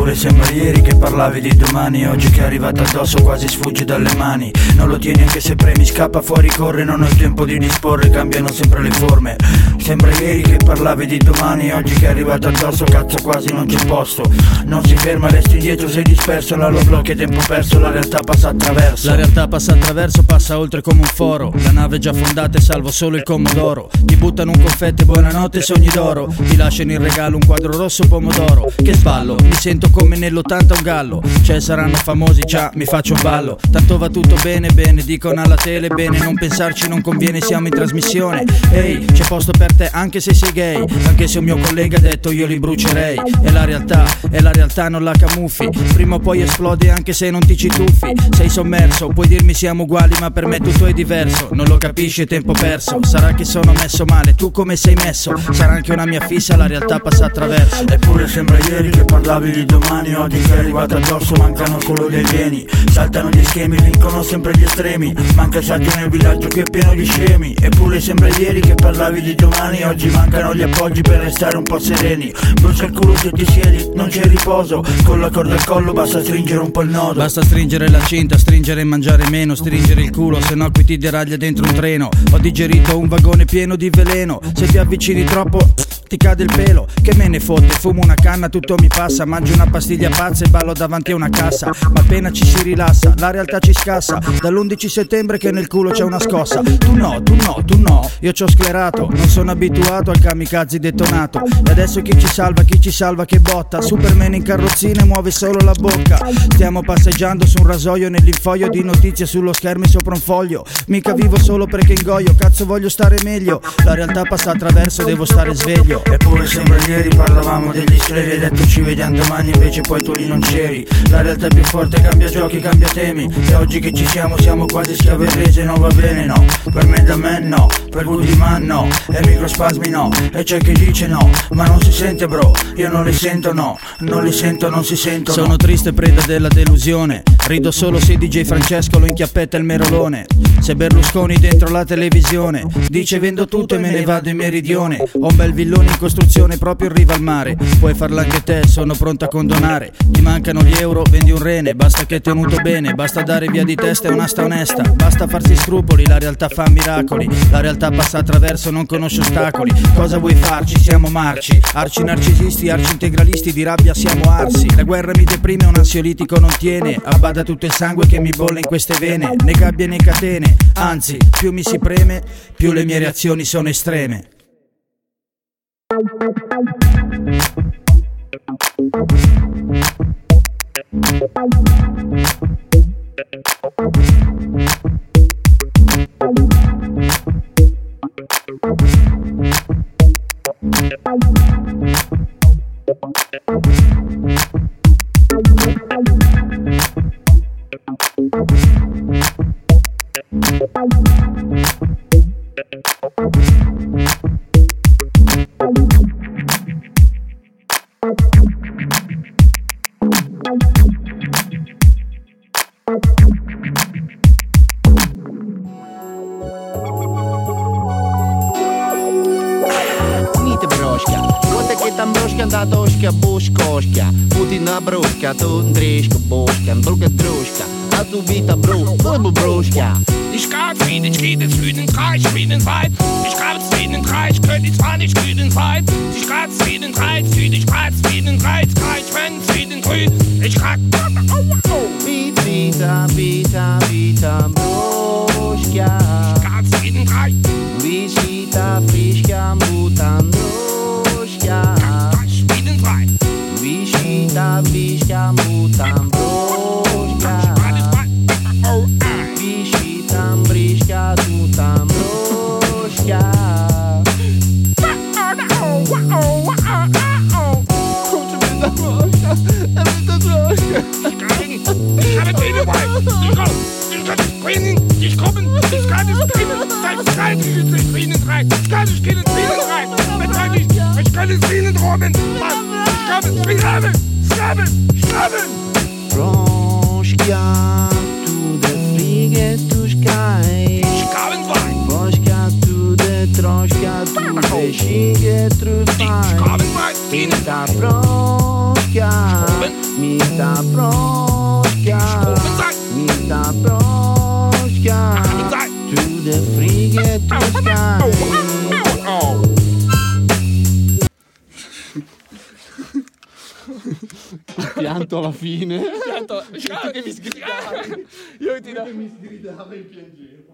Eppure sembra ieri che parlavi di domani, oggi che è arrivato addosso quasi sfugge dalle mani. Non lo tieni anche se premi, scappa fuori, corre, non ho il tempo di disporre, cambiano sempre le forme. Sembra ieri che parlavi di domani, oggi che è arrivato addosso cazzo quasi non c'è posto. Non si ferma, resti indietro, sei disperso, la lo blocchi, è tempo perso, la realtà passa attraverso. La realtà passa attraverso, passa oltre come un foro. La nave è già fondata e salvo solo il Commodoro. Ti buttano un confetto e buonanotte sogni d'oro. Ti lasciano in regalo un quadro rosso pomodoro. Che sballo, mi sento come nell'80 un gallo. Cioè saranno famosi, ciao, mi faccio un ballo. Tanto va tutto bene, bene, dicono alla tele, bene. Non pensarci non conviene, siamo in trasmissione. Ehi, c'è posto per te anche se sei gay. Anche se un mio collega ha detto io li brucerei. È la realtà non la camuffi. Prima o poi esplode anche se non ti ci tuffi. Sei sommerso, puoi dirmi siamo uguali ma per me tutto è diverso. Non lo capisci, è tempo perso. Sarà che sono messo male, tu come sei messo? Sarà anche una mia fissa, la realtà passa attraverso. Eppure sembra ieri che parlavi di domani, oggi che è arrivato addosso mancano solo gli alieni. Saltano gli schemi, vincono sempre gli estremi. Manca il saggio nel villaggio che è pieno di scemi. Eppure sembra ieri che parlavi di domani, oggi mancano gli appoggi per restare un po' sereni. Brucia il culo se ti siedi, non c'è riposo. Con la corda al collo basta stringere un po' il nodo. Basta stringere la cinta, stringere e mangiare meno. Stringere il culo, se no qui ti deraglia dentro un treno. Ho digerito un vagone pieno di veleno. Se ti avvicini troppo ti cade il pelo. Che me ne fotte, fumo una canna, tutto mi passa. Mangio una pastiglia pazza e ballo davanti a una cassa. Ma appena ci si rilassa, la realtà ci scassa. Dall'11 settembre che nel culo c'è una scossa. Tu no, io c'ho sclerato. Non sono abituato al kamikaze detonato. E adesso chi ci salva che botta. Superman in carrozzina e muove solo la bocca. Stiamo passeggiando su un rasoio nell'infoio di notizie sullo schermo e sopra un foglio. Mica vivo solo perché ingoio, cazzo voglio stare meglio. La realtà passa attraverso, devo stare sveglio. Eppure sembra ieri parlavamo degli scleri, hai detto ci vediamo domani, invece poi tu lì non c'eri. La realtà è più forte, cambia giochi, cambia temi. E oggi che ci siamo quasi schiave rese, non va bene no. Per me da me no, per Goodman no. E microspasmi no, e c'è chi dice no. Ma non si sente bro, io non li sento no. Non li sento, non si sentono. Sono triste preda della delusione. Rido solo se DJ Francesco lo inchiappetta il merolone. Se Berlusconi dentro la televisione dice vendo tutto e me ne vado in meridione. Ho un bel villone in costruzione proprio in riva al mare. Puoi farlo anche te, sono pronto a condonare. Ti mancano gli euro, vendi un rene. Basta che è tenuto bene, basta dare via di testa e un'asta onesta. Basta farsi scrupoli, la realtà fa miracoli. La realtà passa attraverso, non conosce ostacoli. Cosa vuoi farci? Siamo marci. Arci narcisisti, arci integralisti, di rabbia siamo arsi. La guerra mi deprime, un ansiolitico non tiene. Abbada tutto il sangue che mi bolle in queste vene. Né gabbie né catene, anzi, più mi si preme, più le mie reazioni sono estreme. Doška, buškoška, Putina bruška, tu driška, buška, druga druška, a tu vita bruška. Ich gab Frieden, Frieden, Reich, Frieden, Weit. Ich gab Frieden, Reich, könnte zwar nicht Frieden, Weit. Ich gab Frieden, Reich, Frieden, Frieden, Reich, wenn Frieden, grün. Ich gab Vita, vita, vita, bruška. Ich gab Frieden, Reich. Visita, friška, mutan, bruška. Visita, friška, mutan, bruška. Visita, friška, mutan, bruška. Ich habe Frieden, Reich. Ich komme, ich kann nicht Frieden, seit Zeit, Frieden, Reich. Ich kann nicht Frieden, Reich. Ich kann nicht Frieden, Robin. Schraben! Broška, tu de frige, tu škaj. Schrabenwein! Broška, tu de troška, tu de šige, trufaj. Schrabenwein! Vita broška, Mita Proska, Mita Proska, to the frigate to sky. Pianto alla fine. Pianto che mi sgridavi. Io ti mi sgridava e piangevo.